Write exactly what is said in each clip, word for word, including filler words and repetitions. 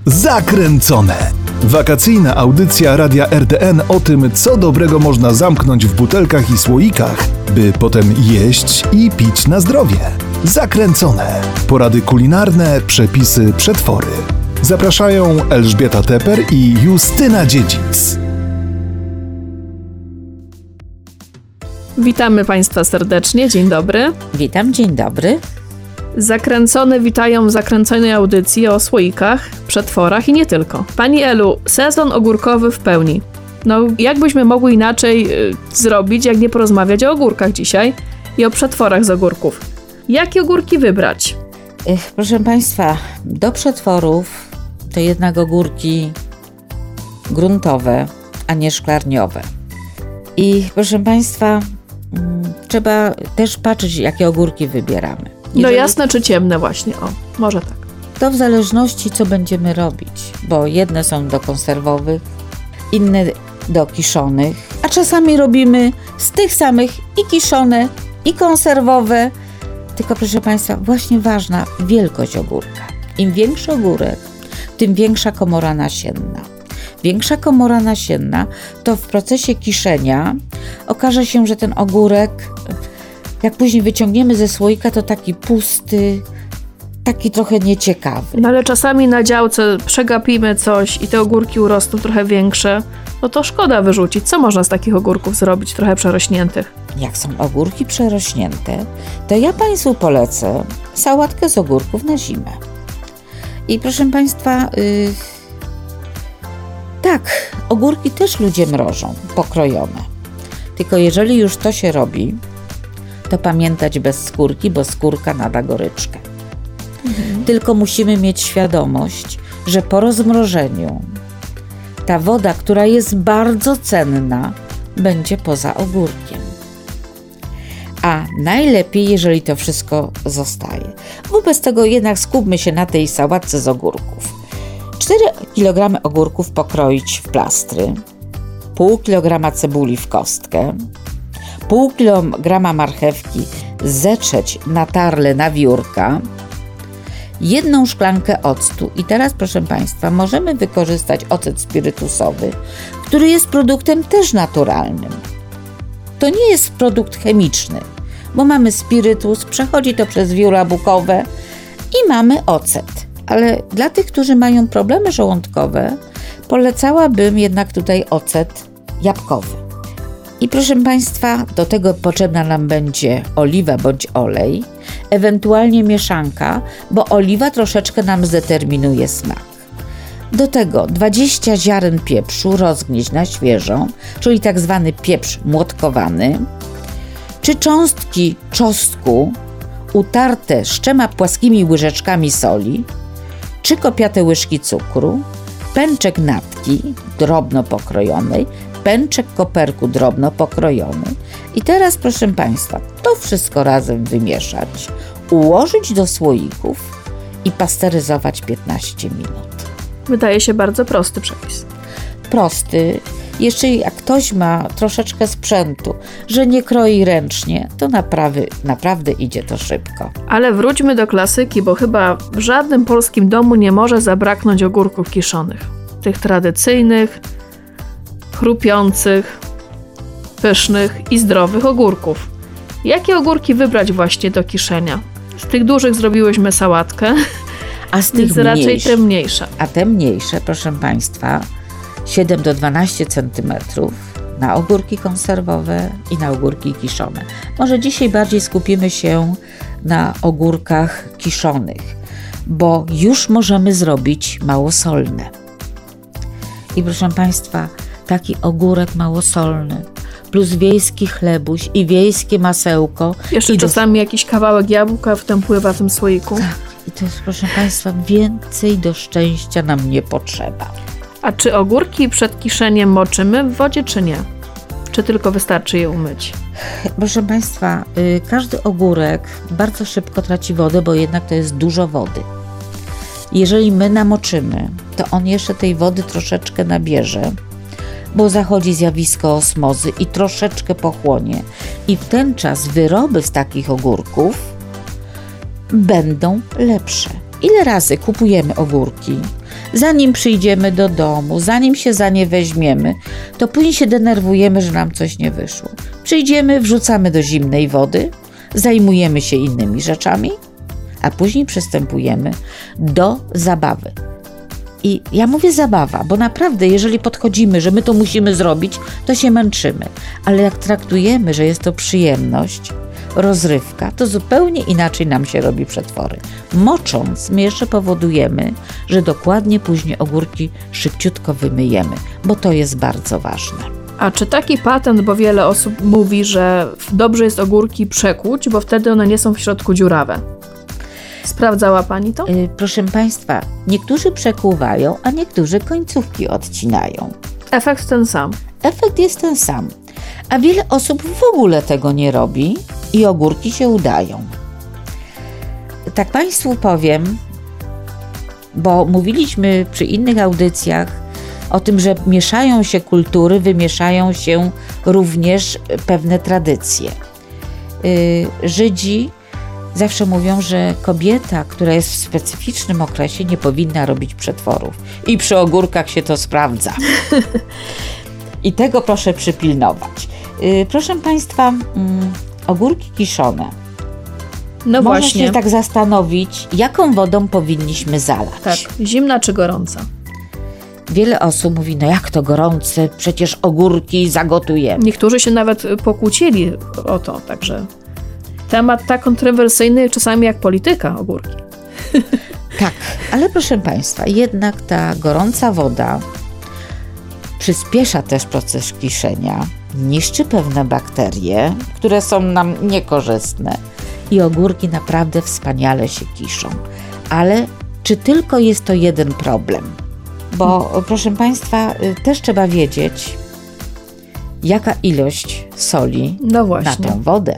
Zakręcone. Wakacyjna audycja Radia R T N o tym, co dobrego można zamknąć w butelkach i słoikach, by potem jeść i pić na zdrowie. Zakręcone. Porady kulinarne, przepisy, przetwory. Zapraszają Elżbieta Teper i Justyna Dziedzic. Witamy Państwa serdecznie, dzień dobry. Witam, dzień dobry. Zakręcone witają w zakręconej audycji o słoikach, przetworach i nie tylko. Pani Elu, sezon ogórkowy w pełni. No, jak byśmy mogły inaczej y, zrobić, jak nie porozmawiać o ogórkach dzisiaj i o przetworach z ogórków. Jakie ogórki wybrać? Ech, proszę Państwa, do przetworów to jednak ogórki gruntowe, a nie szklarniowe. I proszę Państwa, m, trzeba też patrzeć, jakie ogórki wybieramy. Jeżeli... No jasne czy ciemne właśnie, o, może tak. To w zależności, co będziemy robić, bo jedne są do konserwowych, inne do kiszonych, a czasami robimy z tych samych i kiszone, i konserwowe. Tylko proszę Państwa, właśnie ważna wielkość ogórka. Im większy ogórek, tym większa komora nasienna. Większa komora nasienna to w procesie kiszenia okaże się, że ten ogórek, jak później wyciągniemy ze słoika, to taki pusty, taki trochę nieciekawy. No ale czasami na działce przegapimy coś i te ogórki urosną trochę większe, no to szkoda wyrzucić. Co można z takich ogórków zrobić, trochę przerośniętych? Jak są ogórki przerośnięte, to ja Państwu polecę sałatkę z ogórków na zimę. I proszę Państwa, yy, tak, ogórki też ludzie mrożą, pokrojone. Tylko jeżeli już to się robi, to pamiętać bez skórki, bo skórka nada goryczkę. Mhm. Tylko musimy mieć świadomość, że po rozmrożeniu ta woda, która jest bardzo cenna, będzie poza ogórkiem. A najlepiej, jeżeli to wszystko zostaje. Wobec tego jednak skupmy się na tej sałatce z ogórków. cztery kilogramy ogórków pokroić w plastry, pół kilograma cebuli w kostkę, pół kilograma marchewki zetrzeć na tarle na wiórka, jedną szklankę octu. I teraz, proszę Państwa, możemy wykorzystać ocet spirytusowy, który jest produktem też naturalnym. To nie jest produkt chemiczny, bo mamy spirytus, przechodzi to przez wióra bukowe i mamy ocet. Ale dla tych, którzy mają problemy żołądkowe, polecałabym jednak tutaj ocet jabłkowy. I proszę Państwa, do tego potrzebna nam będzie oliwa bądź olej, ewentualnie mieszanka, bo oliwa troszeczkę nam zdeterminuje smak. Do tego dwadzieścia ziaren pieprzu rozgnieść na świeżo, czyli tak zwany pieprz młotkowany, czy cząstki czosnku utarte trzema płaskimi łyżeczkami soli, trzy kopiate łyżki cukru, pęczek natki drobno pokrojonej, pęczek koperku drobno pokrojony. I teraz, proszę Państwa, to wszystko razem wymieszać, ułożyć do słoików i pasteryzować piętnaście minut. Wydaje się bardzo prosty przepis. Prosty. Jeszcze jak ktoś ma troszeczkę sprzętu, że nie kroi ręcznie, to naprawdę, naprawdę idzie to szybko. Ale wróćmy do klasyki, bo chyba w żadnym polskim domu nie może zabraknąć ogórków kiszonych. Tych tradycyjnych, chrupiących, pysznych i zdrowych ogórków. Jakie ogórki wybrać właśnie do kiszenia? Z tych dużych zrobiłyśmy sałatkę, a z tych więc mniejsze, raczej te mniejsze. A te mniejsze, proszę Państwa, siedem do dwunastu centymetrów na ogórki konserwowe i na ogórki kiszone. Może dzisiaj bardziej skupimy się na ogórkach kiszonych, bo już możemy zrobić małosolne. I proszę Państwa, taki ogórek małosolny plus wiejski chlebuś i wiejskie masełko. Jeszcze i czasami do... jakiś kawałek jabłka w tym pływa w tym słoiku. Tak, i to jest, proszę Państwa, więcej do szczęścia nam nie potrzeba. A czy ogórki przed kiszeniem moczymy w wodzie, czy nie? Czy tylko wystarczy je umyć? Proszę Państwa, yy, każdy ogórek bardzo szybko traci wodę, bo jednak to jest dużo wody. Jeżeli my namoczymy, to on jeszcze tej wody troszeczkę nabierze, bo zachodzi zjawisko osmozy i troszeczkę pochłonie. I w ten czas wyroby z takich ogórków będą lepsze. Ile razy kupujemy ogórki, zanim przyjdziemy do domu, zanim się za nie weźmiemy, to później się denerwujemy, że nam coś nie wyszło. Przyjdziemy, wrzucamy do zimnej wody, zajmujemy się innymi rzeczami, a później przystępujemy do zabawy. I ja mówię zabawa, bo naprawdę, jeżeli podchodzimy, że my to musimy zrobić, to się męczymy. Ale jak traktujemy, że jest to przyjemność, rozrywka, to zupełnie inaczej nam się robi przetwory. Mocząc, my jeszcze powodujemy, że dokładnie później ogórki szybciutko wymyjemy, bo to jest bardzo ważne. A czy taki patent, bo wiele osób mówi, że dobrze jest ogórki przekłuć, bo wtedy one nie są w środku dziurawe. Sprawdzała Pani to? Yy, proszę Państwa, niektórzy przekłuwają, a niektórzy końcówki odcinają. Efekt ten sam. Efekt jest ten sam, a wiele osób w ogóle tego nie robi i ogórki się udają. Tak Państwu powiem, bo mówiliśmy przy innych audycjach o tym, że mieszają się kultury, wymieszają się również pewne tradycje. Yy, Żydzi zawsze mówią, że kobieta, która jest w specyficznym okresie, nie powinna robić przetworów. I przy ogórkach się to sprawdza. I tego proszę przypilnować. Yy, proszę Państwa, mm, ogórki kiszone. No Można właśnie. się tak zastanowić, jaką wodą powinniśmy zalać. Tak, zimna czy gorąca? Wiele osób mówi, no jak to gorące, przecież ogórki zagotujemy. Niektórzy się nawet pokłócili o to, także temat tak kontrowersyjny czasami jak polityka, ogórki. Tak, ale proszę Państwa, jednak ta gorąca woda przyspiesza też proces kiszenia, niszczy pewne bakterie, które są nam niekorzystne i ogórki naprawdę wspaniale się kiszą. Ale czy tylko jest to jeden problem? Bo proszę Państwa, też trzeba wiedzieć, jaka ilość soli No właśnie. na tą wodę.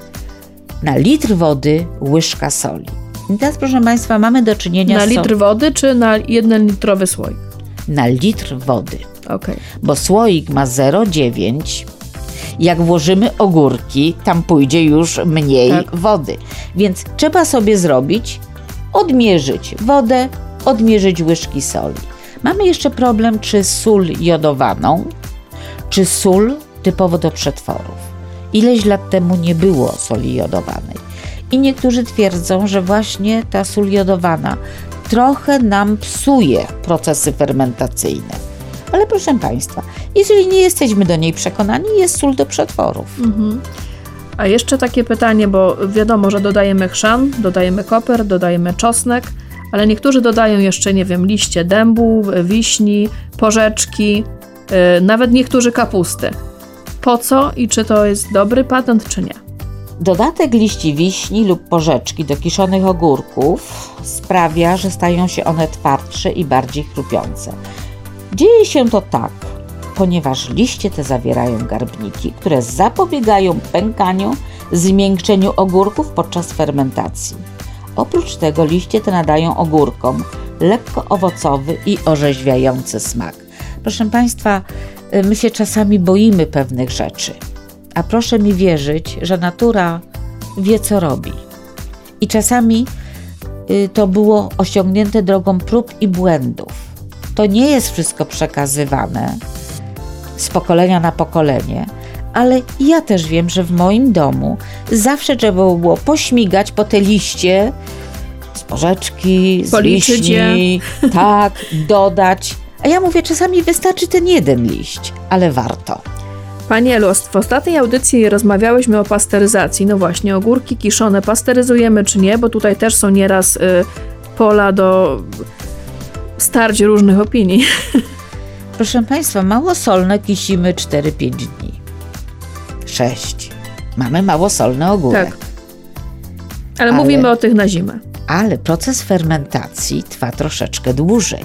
Na litr wody łyżka soli. I teraz, proszę Państwa, mamy do czynienia Na z litr wody czy na jeden litrowy słoik? na litr wody, Okej. bo słoik ma zero przecinek dziewięć. Jak włożymy ogórki, tam pójdzie już mniej Tak. wody. Więc trzeba sobie zrobić, odmierzyć wodę, odmierzyć łyżki soli. Mamy jeszcze problem, czy sól jodowaną, czy sól typowo do przetworów. Ileś lat temu nie było soli jodowanej. I niektórzy twierdzą, że właśnie ta sól jodowana trochę nam psuje procesy fermentacyjne. Ale proszę Państwa, jeżeli nie jesteśmy do niej przekonani, jest sól do przetworów. Mhm. A jeszcze takie pytanie, bo wiadomo, że dodajemy chrzan, dodajemy koper, dodajemy czosnek, ale niektórzy dodają jeszcze, nie wiem, liście dębu, wiśni, porzeczki, yy, nawet niektórzy kapusty. Po co i czy to jest dobry patent, czy nie? Dodatek liści wiśni lub porzeczki do kiszonych ogórków sprawia, że stają się one twardsze i bardziej chrupiące. Dzieje się to tak, ponieważ liście te zawierają garbniki, które zapobiegają pękaniu, zmiękczeniu ogórków podczas fermentacji. Oprócz tego liście te nadają ogórkom lekko owocowy i orzeźwiający smak. Proszę Państwa, my się czasami boimy pewnych rzeczy, a proszę mi wierzyć, że natura wie, co robi. I czasami to było osiągnięte drogą prób i błędów. To nie jest wszystko przekazywane z pokolenia na pokolenie, ale ja też wiem, że w moim domu zawsze trzeba było pośmigać po te liście z porzeczki, z Policzyć wiśni, tak, dodać. A ja mówię, czasami wystarczy ten jeden liść, ale warto. Pani Elu, w ostatniej audycji rozmawiałyśmy o pasteryzacji. No właśnie, ogórki kiszone pasteryzujemy czy nie, bo tutaj też są nieraz y, pola do starć różnych opinii. Proszę Państwa, małosolne kisimy cztery pięć dni. sześć. Mamy małosolny ogórek. Tak. Ale, Ale- mówimy o tych na zimę. Ale proces fermentacji trwa troszeczkę dłużej.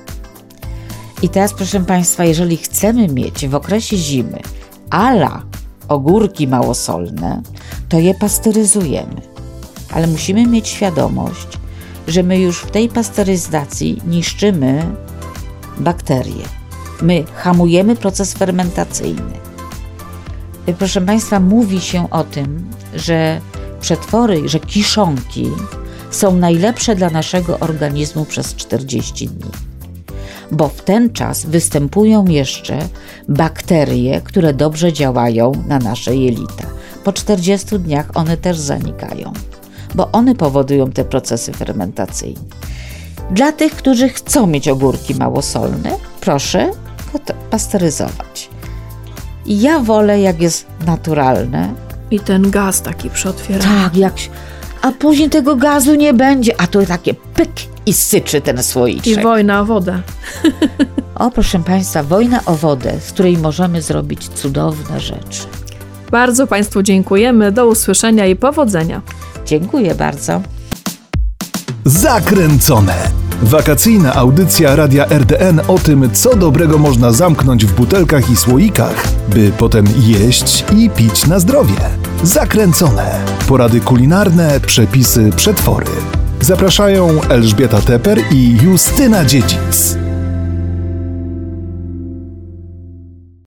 I teraz, proszę Państwa, jeżeli chcemy mieć w okresie zimy ala ogórki małosolne, to je pasteryzujemy. Ale musimy mieć świadomość, że my już w tej pasteryzacji niszczymy bakterie. My hamujemy proces fermentacyjny. Proszę Państwa, mówi się o tym, że przetwory, że kiszonki są najlepsze dla naszego organizmu przez czterdzieści dni. Bo w ten czas występują jeszcze bakterie, które dobrze działają na nasze jelita. Po czterdziestu dniach one też zanikają, bo one powodują te procesy fermentacyjne. Dla tych, którzy chcą mieć ogórki małosolne, proszę go pasteryzować. I ja wolę, jak jest naturalne. I ten gaz taki przy otwieraniu. Tak, jak, a później tego gazu nie będzie, a to takie pyk i syczy ten słoiczek. I wojna o wodę. O, proszę Państwa, wojna o wodę, z której możemy zrobić cudowne rzeczy. Bardzo Państwu dziękujemy, do usłyszenia i powodzenia. Dziękuję bardzo. Zakręcone. Wakacyjna audycja Radia R D N o tym, co dobrego można zamknąć w butelkach i słoikach, by potem jeść i pić na zdrowie. Zakręcone. Porady kulinarne, przepisy, przetwory. Zapraszają Elżbieta Teper i Justyna Dziedzic.